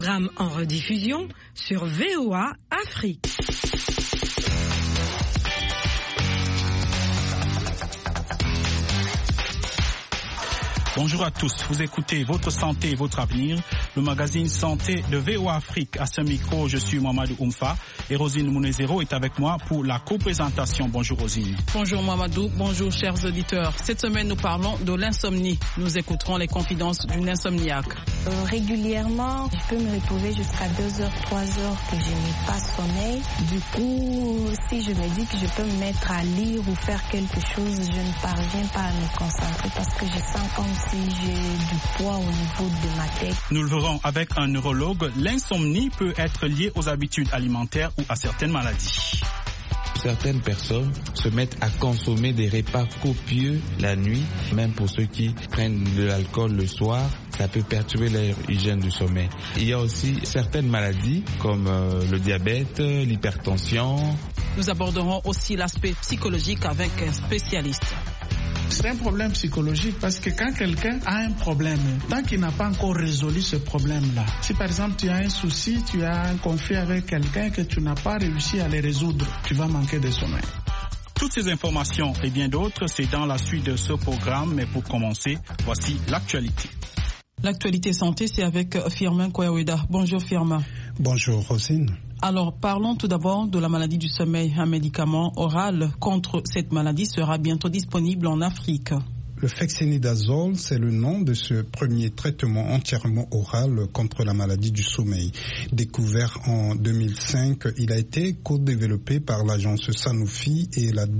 Programme en rediffusion sur VOA Afrique. Bonjour à tous, vous écoutez Votre Santé et Votre Avenir, le magazine Santé de VOA Afrique. À ce micro, je suis Mamadou Oumfa et Rosine Mounezero est avec moi pour la co-présentation. Bonjour Rosine. Bonjour Mamadou, bonjour chers auditeurs. Cette semaine, nous parlons de l'insomnie. Nous écouterons les confidences d'une insomniaque. Régulièrement, je peux me retrouver jusqu'à 2h, 3h que je n'ai pas sommeil. Du coup, si je me dis que je peux me mettre à lire ou faire quelque chose, je ne parviens pas à me concentrer parce que je sens comme si j'ai du poids au niveau de ma tête. Nous le verrons avec un neurologue. L'insomnie peut être liée aux habitudes alimentaires ou à certaines maladies. Certaines personnes se mettent à consommer des repas copieux la nuit, même pour ceux qui prennent de l'alcool le soir, ça peut perturber leur hygiène du sommeil. Il y a aussi certaines maladies comme le diabète, l'hypertension. Nous aborderons aussi l'aspect psychologique avec un spécialiste. C'est un problème psychologique parce que quand quelqu'un a un problème, tant qu'il n'a pas encore résolu ce problème-là, si par exemple tu as un souci, tu as un conflit avec quelqu'un que tu n'as pas réussi à les résoudre, tu vas manquer de sommeil. Toutes ces informations et bien d'autres, c'est dans la suite de ce programme. Mais pour commencer, voici l'actualité. L'actualité santé, c'est avec Firmin Koyaweda. Bonjour Firmin. Bonjour Rosine. Alors, parlons tout d'abord de la maladie du sommeil. Un médicament oral contre cette maladie sera bientôt disponible en Afrique. Le fexinidazole, c'est le nom de ce premier traitement entièrement oral contre la maladie du sommeil. Découvert en 2005, il a été co-développé par l'agence Sanofi et la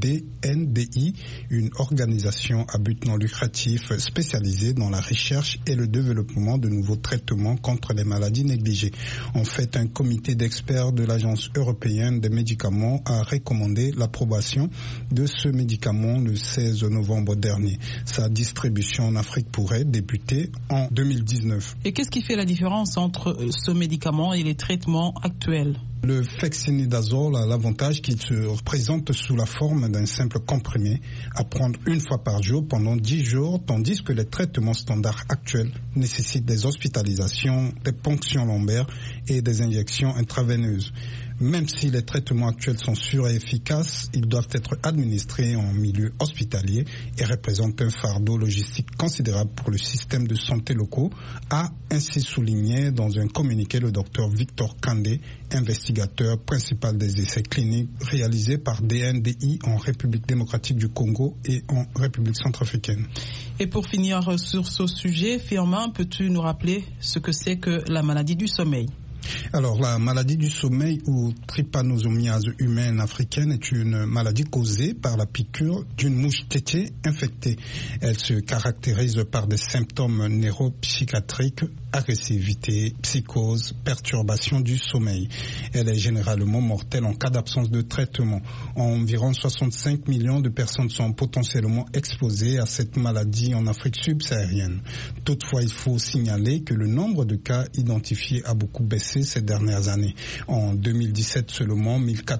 DNDi, une organisation à but non lucratif spécialisée dans la recherche et le développement de nouveaux traitements contre les maladies négligées. En fait, un comité d'experts de l'agence européenne des médicaments a recommandé l'approbation de ce médicament le 16 novembre dernier. Sa distribution en Afrique pourrait débuter en 2019. Et qu'est-ce qui fait la différence entre ce médicament et les traitements actuels ? Le fexinidazole a l'avantage qu'il se présente sous la forme d'un simple comprimé à prendre une fois par jour pendant 10 jours, tandis que les traitements standards actuels nécessitent des hospitalisations, des ponctions lombaires et des injections intraveineuses. Même si les traitements actuels sont sûrs et efficaces, ils doivent être administrés en milieu hospitalier et représentent un fardeau logistique considérable pour le système de santé locaux, a ainsi souligné dans un communiqué le docteur Victor Kandé, investigateur principal des essais cliniques réalisés par DNDi en République démocratique du Congo et en République centrafricaine. Et pour finir sur ce sujet, Firmin, peux-tu nous rappeler ce que c'est que la maladie du sommeil ? Alors, la maladie du sommeil ou trypanosomiase humaine africaine est une maladie causée par la piqûre d'une mouche tétée infectée. Elle se caractérise par des symptômes neuropsychiatriques, agressivité, psychose, perturbation du sommeil. Elle est généralement mortelle en cas d'absence de traitement. Environ 65 millions de personnes sont potentiellement exposées à cette maladie en Afrique subsaharienne. Toutefois, il faut signaler que le nombre de cas identifiés a beaucoup baissé ces dernières années. En 2017 seulement,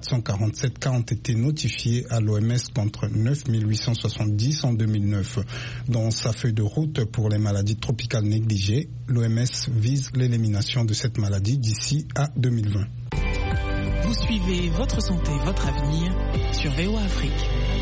1447 cas ont été notifiés à l'OMS contre 9870 en 2009. Dans sa feuille de route pour les maladies tropicales négligées, l'OMS vise l'élimination de cette maladie d'ici à 2020. Vous suivez Votre Santé, Votre Avenir sur VOA Afrique.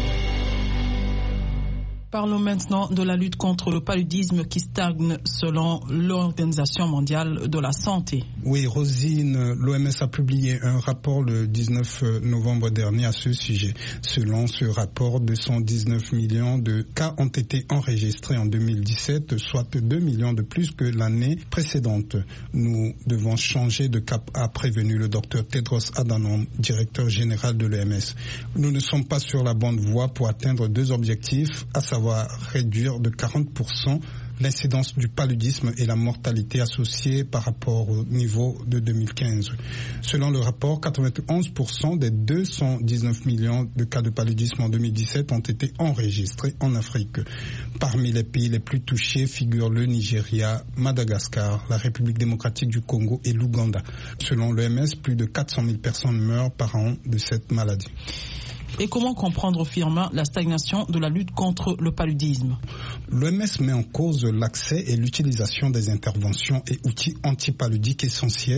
Parlons maintenant de la lutte contre le paludisme qui stagne selon l'Organisation mondiale de la santé. Oui, Rosine, l'OMS a publié un rapport le 19 novembre dernier à ce sujet. Selon ce rapport, 219 millions de cas ont été enregistrés en 2017, soit 2 millions de plus que l'année précédente. Nous devons changer de cap, a prévenu le docteur Tedros Adhanom, directeur général de l'OMS. Nous ne sommes pas sur la bonne voie pour atteindre deux objectifs, à savoir réduire de 40% l'incidence du paludisme et la mortalité associée par rapport au niveau de 2015. Selon le rapport, 91% des 219 millions de cas de paludisme en 2017 ont été enregistrés en Afrique. Parmi les pays les plus touchés figurent le Nigeria, Madagascar, la République démocratique du Congo et l'Ouganda. Selon l'OMS, plus de 400 000 personnes meurent par an de cette maladie. Et comment comprendre, Firmin, la stagnation de la lutte contre le paludisme? L'OMS met en cause l'accès et l'utilisation des interventions et outils antipaludiques essentiels